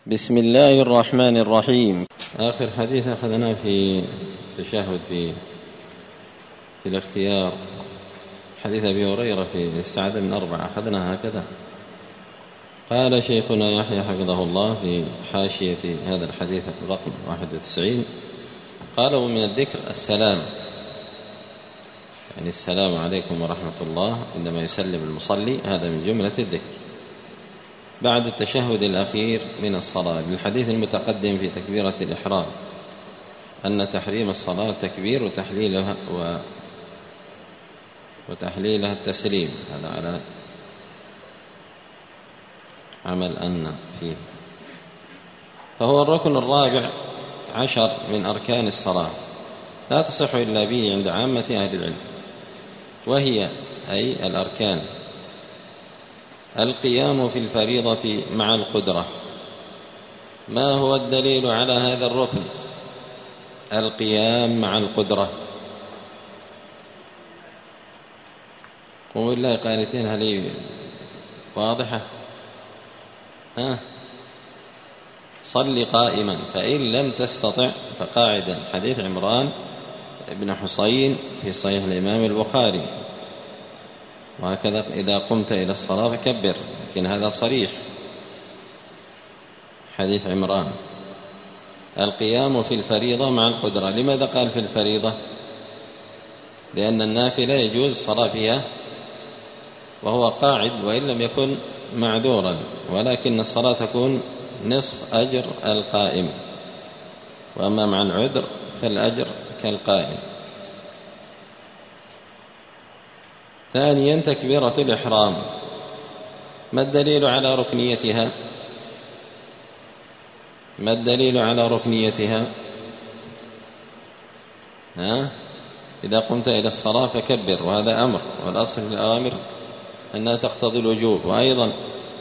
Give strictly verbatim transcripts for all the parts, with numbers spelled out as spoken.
بسم الله الرحمن الرحيم. آخر حديث أخذنا في التشهد في في الاختيار حديث أبي هريرة في السعادة من أربعة، أخذنا هكذا. قال شيخنا يحيى حفظه الله في حاشية هذا الحديث رقم واحد وتسعين، قال: ومن الذكر السلام، يعني السلام عليكم ورحمة الله عندما يسلم المصلي، هذا من جملة الذكر بعد التشهد الأخير من الصلاة، للحديث المتقدم في تكبيرة الإحرام أن تحريم الصلاة تكبير وتحليلها و وتحليلها التسليم، هذا على عمل أن فيه. فهو الركن الرابع عشر من أركان الصلاة، لا تصح إلا به عند عامة أهل العلم، وهي أي الأركان: القيام في الفريضة مع القدرة. ما هو الدليل على هذا الركن؟ القيام مع القدرة. قولوا الله قائلتين، هل واضحة؟ ها؟ صل قائما فإن لم تستطع فقاعدا، حديث عمران بن حصين في صحيح الإمام البخاري. وهكذا إذا قمت إلى الصلاة فكبر، لكن هذا صريح حديث عمران. القيام في الفريضة مع القدرة. لماذا قال في الفريضة؟ لأن النافلة يجوز الصلاة فيها وهو قاعد وإن لم يكن معذورا، ولكن الصلاة تكون نصف أجر القائم، وأما مع العذر فالأجر كالقائم. ثانيا تكبيرة الإحرام. ما الدليل على ركنيتها؟ ما الدليل على ركنيتها؟ ها؟ إذا قمت إلى الصلاة فكبر، وهذا أمر، والأصل في الأوامر أنها تقتضي الوجوب. وأيضا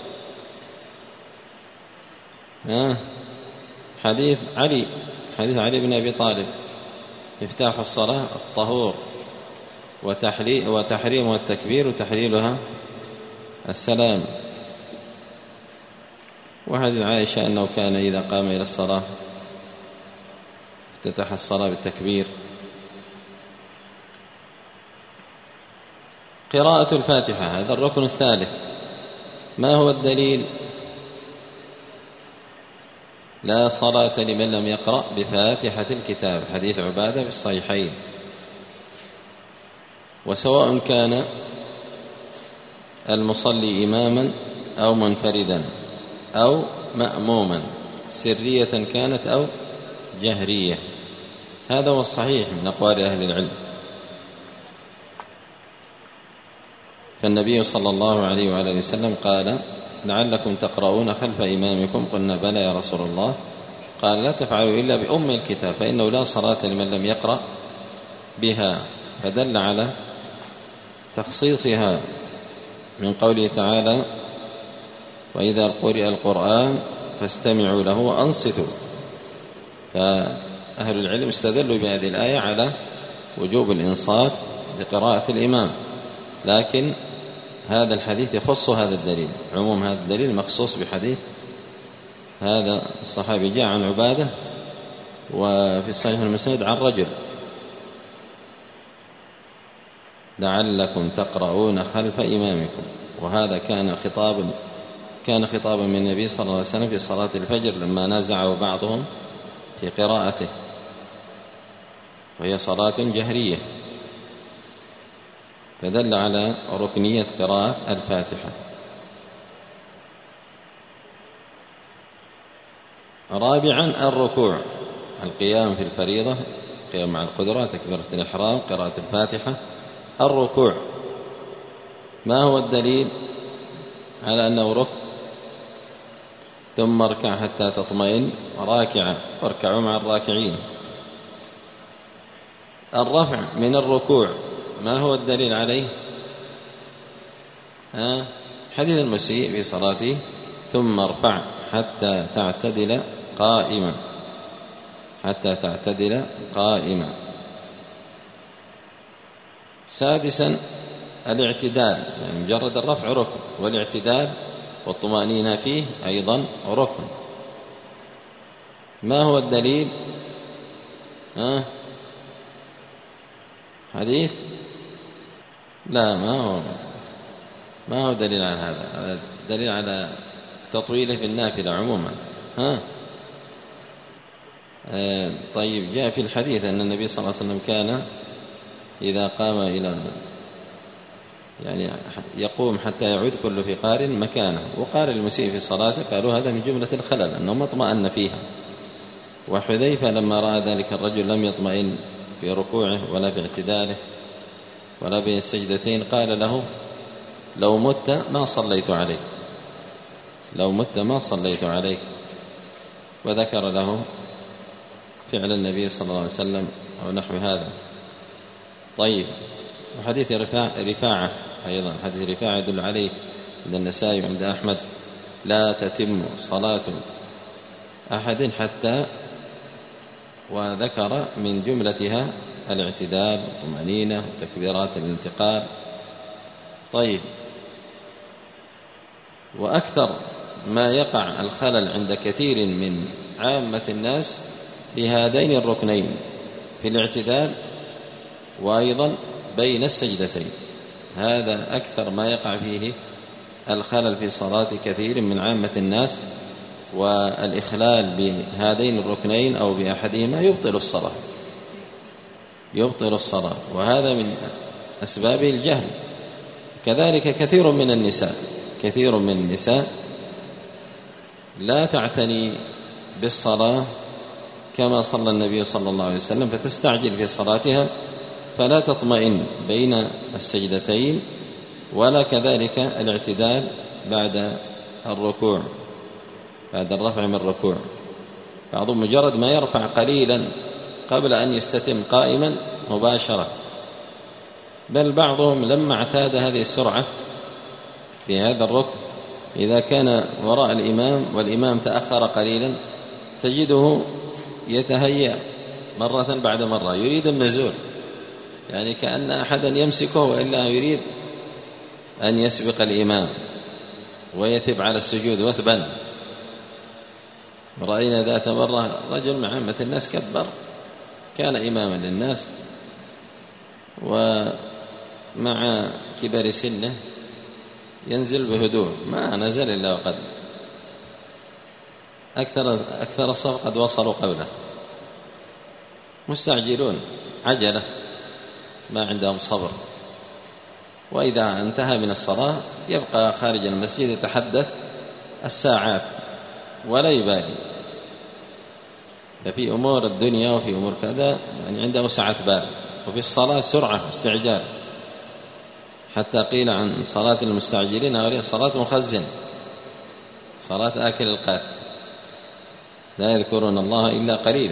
ها؟ حديث علي حديث علي بن أبي طالب: مفتاح الصلاة الطهور وتحريمها التكبير وتحليلها السلام. وحديث عائشة أنه كان إذا قام إلى الصلاة افتتح الصلاة بالتكبير. قراءة الفاتحة، هذا الركن الثالث. ما هو الدليل؟ لا صلاة لمن لم يقرأ بفاتحة الكتاب، حديث عبادة في الصحيحين. وسواء كان المصلي إماما أو منفردا أو مأموما، سرية كانت أو جهرية، هذا هو الصحيح من أقوال أهل العلم. فالنبي صلى الله عليه وعلى آله وسلم قال: لعلكم تقرؤون خلف إمامكم. قلنا: بلى يا رسول الله. قال: لا تفعلوا إلا بأم الكتاب، فإنه لا صلاة لمن لم يقرأ بها. فدل على تخصيصها من قوله تعالى: وإذا قرئ القرآن فاستمعوا له وأنصتوا. فأهل العلم استدلوا بهذه الآية على وجوب الإنصات لقراءة الإمام، لكن هذا الحديث يخص هذا الدليل، عموم هذا الدليل مخصوص بحديث هذا الصحابي جاء عن عبادة، وفي الصحيح المسند عن رجل: لعلكم تقرؤون خلف إمامكم. وهذا كان خطابا كان خطابا من النبي صلى الله عليه وسلم في صلاة الفجر لما نازعه بعضهم في قراءته، وهي صلاة جهرية، فدل على ركنية قراءة الفاتحة. رابعا الركوع. القيام في الفريضة، القيام مع القدرة، تكبيرة الإحرام، قراءة الفاتحة. الركوع، ما هو الدليل على أنه ركن؟ ثم اركع حتى تطمئن راكعا، واركعوا مع الراكعين. الرفع من الركوع، ما هو الدليل عليه؟ ها؟ حديث المسيء في صلاته: ثم ارفع حتى تعتدل قائما، حتى تعتدل قائما. سادسا الاعتدال، يعني مجرد الرفع ركن، والاعتدال والطمأنينة فيه أيضا ركن. ما هو الدليل؟ ها؟ حديث؟ لا، ما هو ما هو دليل على هذا، دليل على تطويله في النافلة عموما. ها؟ آه طيب، جاء في الحديث أن النبي صلى الله عليه وسلم كان إذا قام إلى يعني يقوم حتى يعود كل فقار مكانه، وقال المسيء في صلاته قالوا هذا من جملة الخلل أنه ما اطمأن فيها. وحذيفة لما رأى ذلك الرجل لم يطمئن في ركوعه ولا في اعتداله ولا بين السجدتين قال له لو مت ما صليت عليك، لو مت ما صليت عليك، وذكر له فعل النبي صلى الله عليه وسلم أو نحو هذا. طيب، وحديث رفاعة أيضا، حديث رفاعة يدل عليه عند النسائي وعند أحمد لا تتم صلاة أحد حتى، وذكر من جملتها الاعتدال والطمأنينة وتكبيرات الانتقال. طيب، وأكثر ما يقع الخلل عند كثير من عامة الناس في هذين الركنين، في الاعتدال وأيضا بين السجدتين، هذا أكثر ما يقع فيه الخلل في صلاة كثير من عامة الناس، والإخلال بهذين الركنين أو بأحدهما يبطل الصلاة، يبطل الصلاة، وهذا من أسباب الجهل. كذلك كثير من النساء، كثير من النساء لا تعتني بالصلاة كما صلى النبي صلى الله عليه وسلم، فتستعجل في صلاتها فلا تطمئن بين السجدتين ولا كذلك الاعتدال بعد الركوع، بعد الرفع من الركوع. بعضهم مجرد ما يرفع قليلا قبل أن يستتم قائما مباشرة، بل بعضهم لما اعتاد هذه السرعة في هذا الركن إذا كان وراء الإمام والإمام تأخر قليلا تجده يتهيأ مرة بعد مرة، يريد النزول، يعني كأن أحدا يمسكه وإلا يريد أن يسبق الإمام ويثب على السجود وثبا. رأينا ذات مرة رجل مع عامة الناس كبر، كان إماما للناس، ومع كبر سنه ينزل بهدوء، ما نزل إلا وقد أكثر, أكثر الصف قد وصلوا قبله، مستعجلون عجلة ما عندهم صبر. وإذا انتهى من الصلاة يبقى خارج المسجد يتحدث الساعات ولا يبالي، ففي أمور الدنيا وفي أمور كذا يعني عنده سعة بال، وفي الصلاة سرعة واستعجال، حتى قيل عن صلاة المستعجلين هذه صلاة مخزن، صلاة آكل القات، لا يذكرون الله إلا قليلا.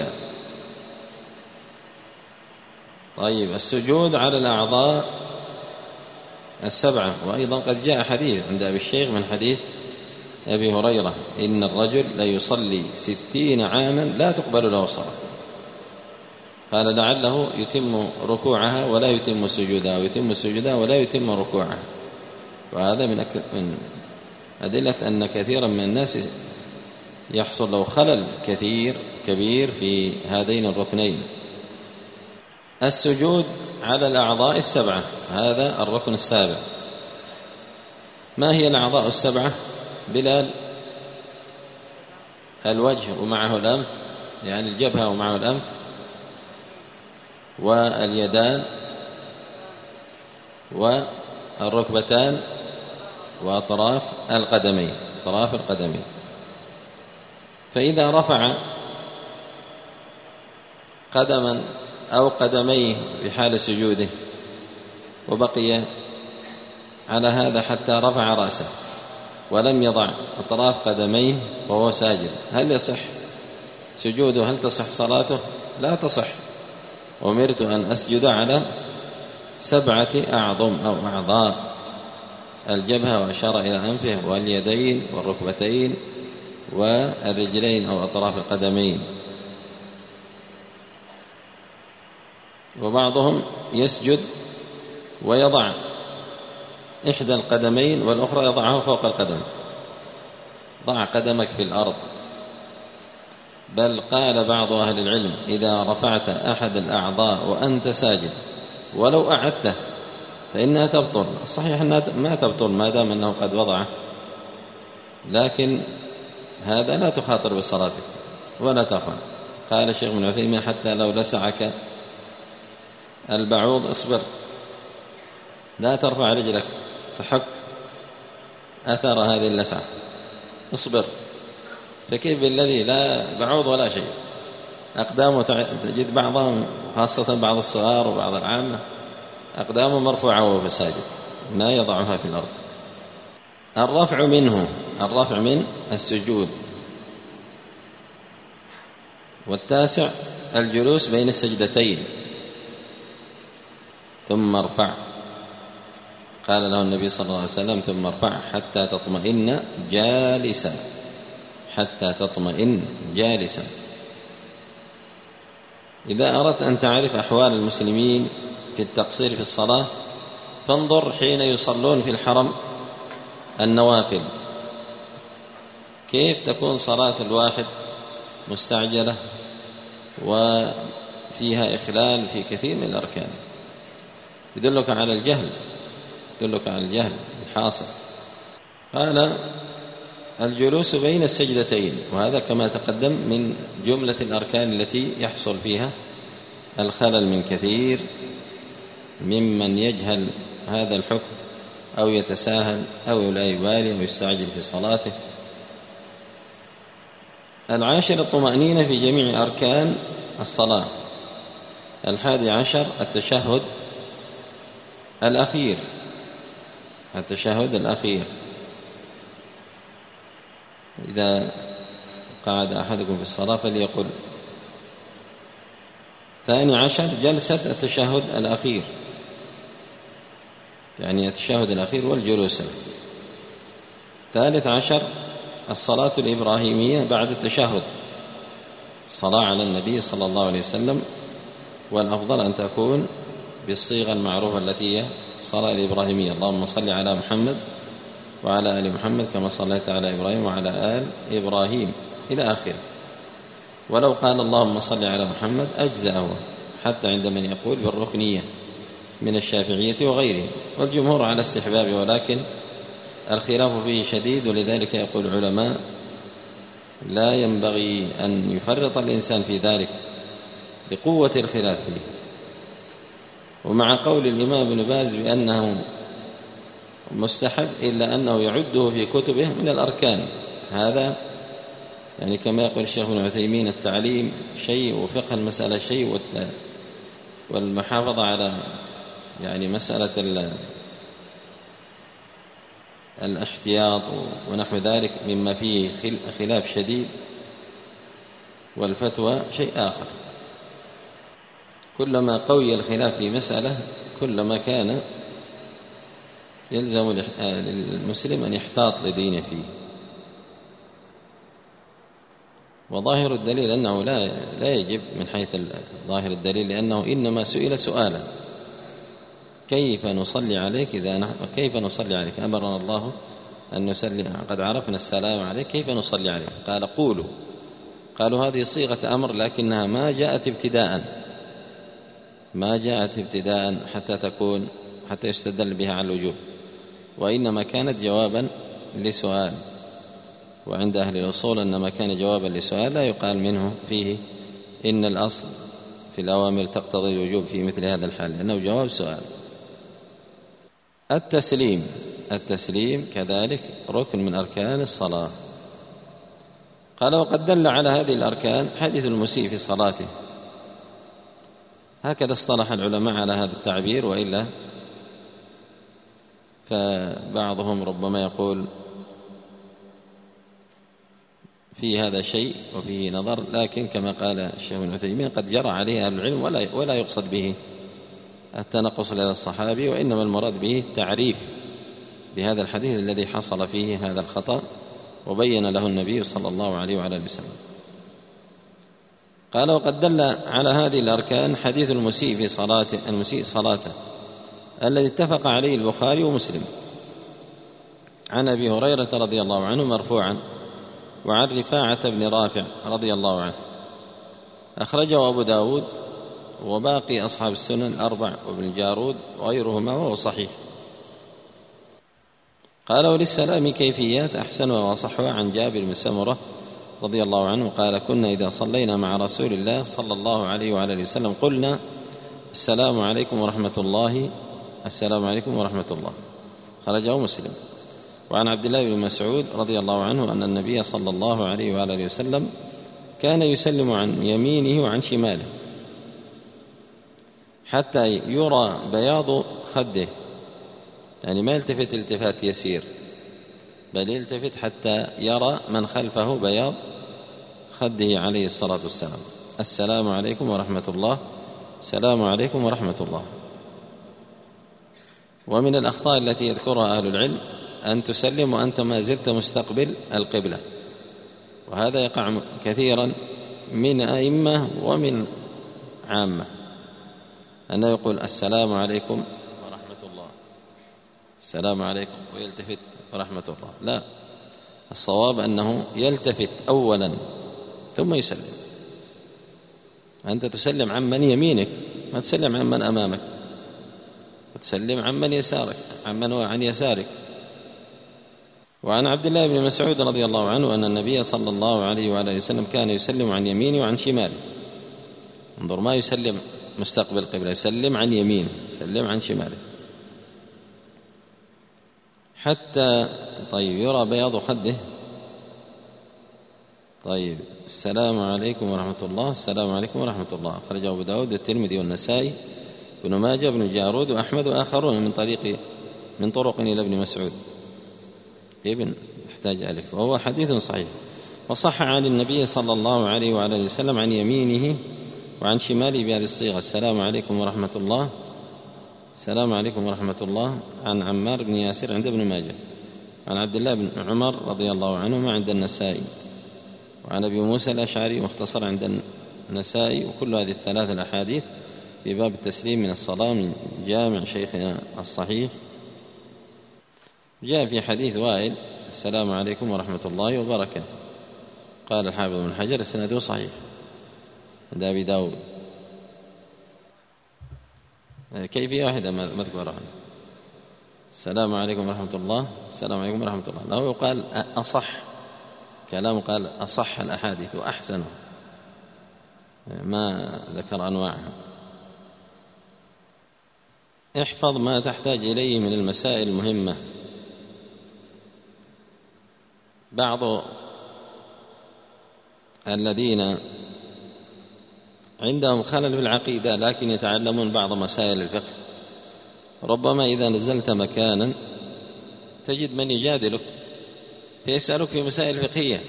طيب، السجود على الأعضاء السبعة، وأيضا قد جاء حديث عند أبي الشيخ من حديث أبي هريرة إن الرجل لا يصلي ستين عاما لا تقبل له صلاة، قال لعله يتم ركوعها ولا يتم سجودها، ويتم سجودها ولا يتم ركوعها. وهذا من من أدلة أن كثيرا من الناس يحصل له خلل كثير كبير في هذين الركنين. السجود على الأعضاء السبعة، هذا الركن السابع. ما هي الأعضاء السبعة؟ بلال؟ الوجه ومعه الأنف، يعني الجبهة ومعه الأنف، واليدان، والركبتان، وأطراف القدمين، أطراف القدمين. فإذا رفع قدما أو قدميه في حال سجوده وبقي على هذا حتى رفع رأسه ولم يضع أطراف قدميه وهو ساجد، هل يصح سجوده؟ هل تصح صلاته؟ لا تصح. أمرت أن أسجد على سبعة أعظم أو أعضاء، الجبهة وأشار إلى أنفه واليدين والركبتين والرجلين أو أطراف القدمين. وبعضهم يسجد ويضع إحدى القدمين والأخرى يضعها فوق القدم، ضع قدمك في الأرض بل قال بعض أهل العلم إذا رفعت أحد الأعضاء وأنت ساجد ولو أعدته فإنها تبطل. صحيح أنها ما تبطل ما دام أنه قد وضعه، لكن هذا لا تخاطر بصلاتك ولا تفعل. قال الشيخ ابن عثيمين حتى لو لسعك البعوض اصبر، لا ترفع رجلك تحك أثر هذه اللسعة، اصبر. فكيف بالذي لا بعوض ولا شيء، أقدامه تجد بعضهم خاصة بعض الصغار وبعض العامة أقدامه مرفوعة وهو في الساجد ما يضعها في الأرض. الرفع منه، الرفع من السجود. والتاسع الجلوس بين السجدتين ثم ارفع، قال له النبي صلى الله عليه وسلم ثم ارفع حتى تطمئن جالسا، حتى تطمئن جالسا. إذا أردت أن تعرف أحوال المسلمين في التقصير في الصلاة فانظر حين يصلون في الحرم النوافل كيف تكون صلاة الواحد مستعجلة وفيها إخلال في كثير من الأركان، يدلك على الجهل، يدلك على الجهل الحاصل. قال الجلوس بين السجدتين، وهذا كما تقدم من جملة الأركان التي يحصل فيها الخلل من كثير ممن يجهل هذا الحكم أو يتساهل أو لا يبالي أو يستعجل في صلاته. العاشر الطمأنينة في جميع أركان الصلاة. الحادي عشر التشهد الأخير، التشهد الأخير إذا قعد أحدكم في الصلاة فليقل. ثاني عشر جلسة التشهد الأخير، يعني التشهد الأخير والجلوس. ثالث عشر الصلاة الإبراهيمية بعد التشهد، الصلاة على النبي صلى الله عليه وسلم، والأفضل أن تكون بالصيغة المعروفة التي هي الصلاة الإبراهيمية، اللهم صل على محمد وعلى آل محمد كما صليت على إبراهيم وعلى آل إبراهيم إلى آخره. ولو قال اللهم صل على محمد أجزأه، حتى عند من يقول بالركنية من الشافعية وغيرهم، والجمهور على استحباب، ولكن الخلاف فيه شديد، ولذلك يقول العلماء لا ينبغي أن يفرط الإنسان في ذلك لقوة الخلاف فيه. ومع قول الإمام ابن باز بأنه مستحب إلا أنه يعده في كتبه من الأركان، هذا يعني كما يقول الشيخ ابن عثيمين التعليم شيء وفقه المسألة شيء، والمحافظة على يعني مسألة الاحتياط ونحو ذلك مما فيه خلاف شديد، والفتوى شيء آخر. كلما قوي الخلاف في مسألة كلما كان يلزم المسلم أن يحتاط لدينه فيه. وظاهر الدليل أنه لا لا يجب من حيث ظاهر الدليل، لأنه إنما سئل سؤالا كيف نصلي عليك إذا نحن كيف نصلي عليك، أمرنا الله أن نصلي، قد عرفنا السلام عليك كيف نصلي عليك، قال قولوا. قالوا هذه صيغة أمر لكنها ما جاءت ابتداء، ما جاءت ابتداء حتى تكون حتى يستدل بها على الوجوب، وإنما كانت جوابا لسؤال. وعند أهل الأصول أن ما كان جوابا لسؤال لا يقال منه فيه إن الأصل في الأوامر تقتضي الوجوب في مثل هذا الحال، لأنه جواب سؤال. التسليم، التسليم كذلك ركن من أركان الصلاة. قال وقد دل على هذه الأركان حديث المسيء في صلاته، هكذا اصطلح العلماء على هذا التعبير، وإلا فبعضهم ربما يقول في هذا شيء وفيه نظر، لكن كما قال الشيخ ابن عثيمين قد جرى عليه أهل العلم ولا ولا يقصد به التنقص لهذا الصحابي، وإنما المراد به التعريف بهذا الحديث الذي حصل فيه هذا الخطأ وبين له النبي صلى الله عليه وعلى اله وسلم. قال وقد دل على هذه الأركان حديث المسيء في صلاته، المسيء صلاته الذي اتفق عليه البخاري ومسلم عن أبي هريرة رضي الله عنه مرفوعا: وعن رفاعة بن رافع رضي الله عنه، أخرجه أبو داود وباقي أصحاب السنن الأربع وابن الجارود وغيرهما وهو صحيح. قال: وللسلام كيفيات أحسنها وأصحها عن جابر بن سمرة رضي الله عنه قال: كنا إذا صلينا مع رسول الله صلى الله عليه وعلى آله وسلم قلنا: السلام عليكم ورحمة الله، السلام عليكم ورحمة الله. خرجه مسلم. وعن عبد الله بن مسعود رضي الله عنه أن النبي صلى الله عليه وعلى آله وسلم كان يسلم عن يمينه وعن شماله حتى يرى بياض خده، يعني ما يلتفت التفات يسير، بل يلتفت حتى يرى من خلفه بياض خده عليه الصلاة والسلام. السلام عليكم ورحمة الله، السلام عليكم ورحمة الله. ومن الأخطاء التي يذكرها أهل العلم أن تسلم وأنت ما زلت مستقبل القبلة، وهذا يقع كثيرا من أئمة ومن عامة، أنه يقول: السلام عليكم ورحمة الله، السلام عليكم، ويلتفت ورحمة الله. لا، الصواب أنه يلتفت أولا ثم يسلم. أنت تسلم عن من يمينك، ما تسلم عن من أمامك، وتسلم عن من يسارك، عن من هو عن يسارك. وعن عبد الله بن مسعود رضي الله عنه أن النبي صلى الله عليه وآله وسلم كان يسلم عن يمينه وعن شماله. انظر، ما يسلم مستقبل القبلة، يسلم عن يمينه، يسلم عن شماله حتى طيب يرى بياض خده. طيب، السلام عليكم ورحمة الله، السلام عليكم ورحمة الله. أخرجه أبو داود والترمذي والنسائي بن ماجه بن جارود وأحمد وآخرون من طريق من طرق إلى ابن مسعود ابن يحتاج ألف، وهو حديث صحيح. وصح عن النبي صلى الله عليه وعلى آله وسلم عن يمينه وعن شماله بهذه الصيغة: السلام عليكم ورحمة الله، السلام عليكم ورحمة الله. عن عمار بن ياسر عند ابن ماجه. عن عبد الله بن عمر رضي الله عنهما عند النسائي. وعن أبي موسى الأشعري مختصر عند النسائي. وكل هذه الثلاث الأحاديث في باب التسليم من الصلاة من جامع شيخنا الصحيح. جاء في حديث وائل: السلام عليكم ورحمة الله وبركاته. قال الحافظ بن حجر: السند صحيح عند أبي داود. كيفية واحدة مذكورة: السلام عليكم ورحمة الله، السلام عليكم ورحمة الله. له يقال أصح كلام، قال أصح الأحاديث وأحسنه، ما ذكر أنواعها. احفظ ما تحتاج إليه من المسائل المهمة. بعض الذين عندهم خلل في العقيدة لكن يتعلمون بعض مسائل الفقه، ربما إذا نزلت مكانا تجد من يجادلك فيسألك في مسائل فقهية،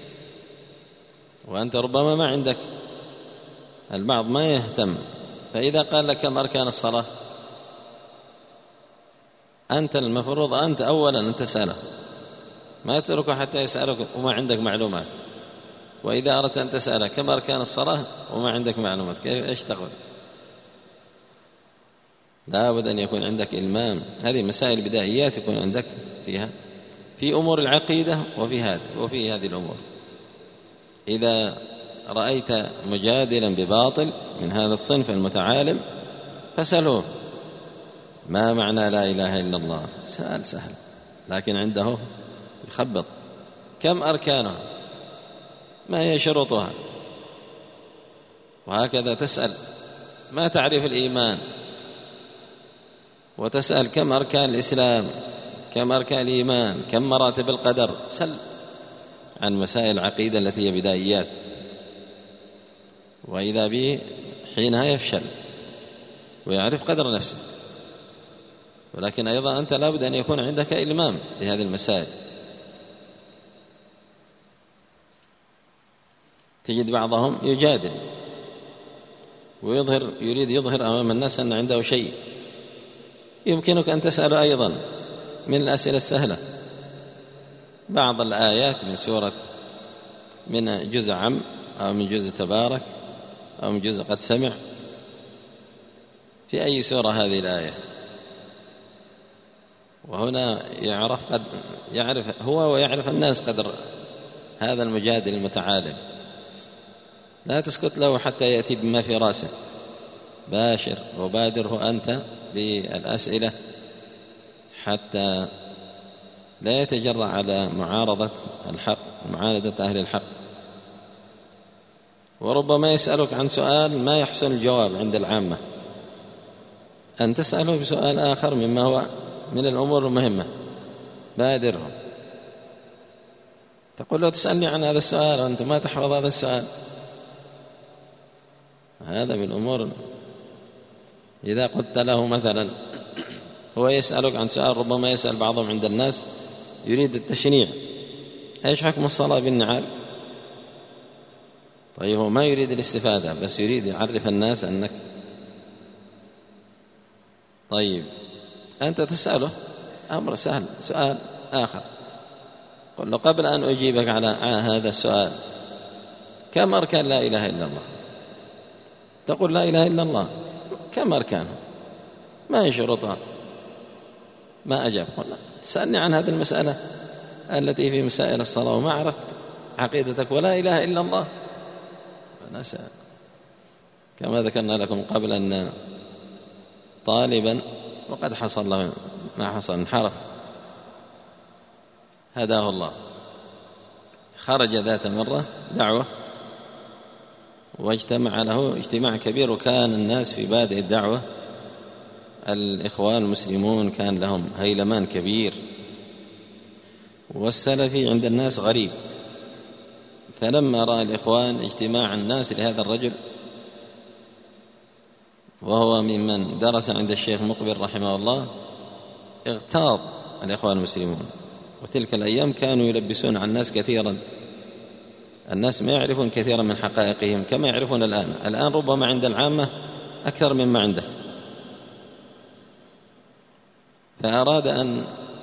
وأنت ربما ما عندك. البعض ما يهتم، فإذا قال لك كم أركان الصلاة، أنت المفروض أنت أولا أن تسأله، ما تتركه حتى يسألك وما عندك معلومات. وإذا أردت أن تسأله كم أركان الصلاة وما عندك معلومات، كيف إيش تقول؟ لا بد أن يكون عندك إلمام. هذه مسائل بدائيات يكون عندك فيها في أمور العقيدة وفي هذه وفي هذه الأمور. إذا رأيت مجادلا بباطل من هذا الصنف المتعالم فسأله: ما معنى لا إله إلا الله؟ سأل سهل، لكن عنده يخبط. كم أركانها؟ ما هي شروطها؟ وهكذا تسأل. ما تعرف الإيمان وتسأل كم أركان الإسلام، كم أركان الإيمان، كم مراتب القدر. سل عن مسائل العقيدة التي هي بدائيات، وإذا به حينها يفشل ويعرف قدر نفسه. ولكن أيضا أنت لابد أن يكون عندك إلمام بهذه المسائل. تجد بعضهم يجادل ويظهر يريد يظهر أمام الناس أن عنده شيء. يمكنك أن تسأل أيضا من الأسئلة السهلة بعض الآيات من سورة من جزء عم أو من جزء تبارك أو من جزء قد سمع، في أي سورة هذه الآية؟ وهنا يعرف قد يعرف هو ويعرف الناس قدر هذا المجادل المتعالم، لا تسكت له حتى يأتي بما في رأسه، باشر وبادره أنت بالأسئلة حتى لا يتجرأ على معارضة الحق، معاندة أهل الحق. وربما يسألك عن سؤال ما يحسن الجواب عند العامة، أن تسأله بسؤال آخر مما هو من الأمور المهمة، بادرهم. تقول له تسألني عن هذا السؤال وأنت ما تحفظ هذا السؤال، هذا من الأمور. إذا قلت له مثلا هو يسألك عن سؤال، ربما يسأل بعضهم عند الناس يريد التشنيع، ايش حكم الصلاة بالنعال؟ طيب هو ما يريد الاستفادة، بس يريد يعرف الناس أنك. طيب أنت تسأله أمر سهل، سؤال آخر، قل له قبل أن أجيبك على هذا السؤال كم أركان لا إله إلا الله؟ تقول لا إله إلا الله كم أركانه؟ ما هي شروطها؟ ما أجاب. قلنا تسألني عن هذه المسألة التي في مسائل الصلاة وما عرفت عقيدتك ولا إله إلا الله. فنسأل كما ذكرنا لكم قبل أن طالبا وقد حصل له ما حصل، انحرف، هداه الله، خرج ذات مرة دعوة واجتمع له اجتماع كبير، وكان الناس في بادئ الدعوة الإخوان المسلمون كان لهم هيلمان كبير، والسلفي عند الناس غريب. فلما رأى الإخوان اجتماع الناس لهذا الرجل، وهو ممن درس عند الشيخ مقبل رحمه الله، اغتاظ الإخوان المسلمون. وتلك الأيام كانوا يلبسون على الناس كثيرا، الناس ما يعرفون كثيرا من حقائقهم كما يعرفون الآن. الآن ربما عند العامة أكثر مما عنده. فأراد أن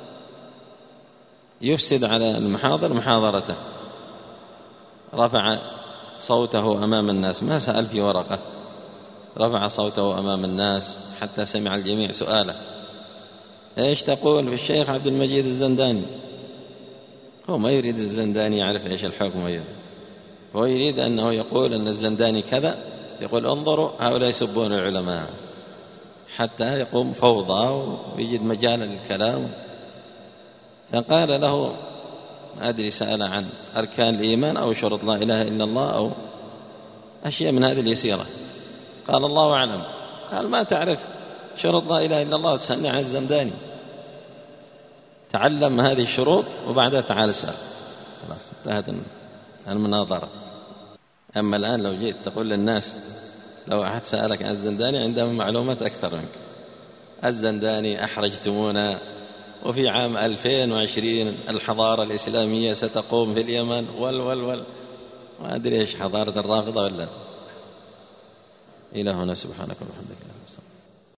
يفسد على المحاضر محاضرته، رفع صوته أمام الناس، ما سأل في ورقة، رفع صوته أمام الناس حتى سمع الجميع سؤاله: إيش تقول في الشيخ عبد المجيد الزنداني؟ هو ما يريد الزنداني يعرف إيش الحكم، هو يريد أنه يقول أن الزنداني كذا، يقول انظروا هؤلاء يسبون العلماء، حتى يقوم فوضى ويجد مجالا للكلام. فقال له ما أدري، سأل عن أركان الإيمان أو شروط لا إله إلا الله أو أشياء من هذه اليسيرة. قال الله أعلم. قال ما تعرف شروط لا إله إلا الله تسألني عن الزنداني؟ تعلم هذه الشروط وبعدها تعال اسأل. خلاص انتهت المناظرة. أما الآن لو جيت تقول للناس، لو أحد سألك عن الزنداني عندهم معلومات أكثر منك، الزنداني أحرجتمونا، وفي عام ألفين وعشرين الحضارة الإسلامية ستقوم في اليمن وال وال وال ما أدري إيش حضارة الرافضة ولا. إلى هنا سبحانك وبحمدك.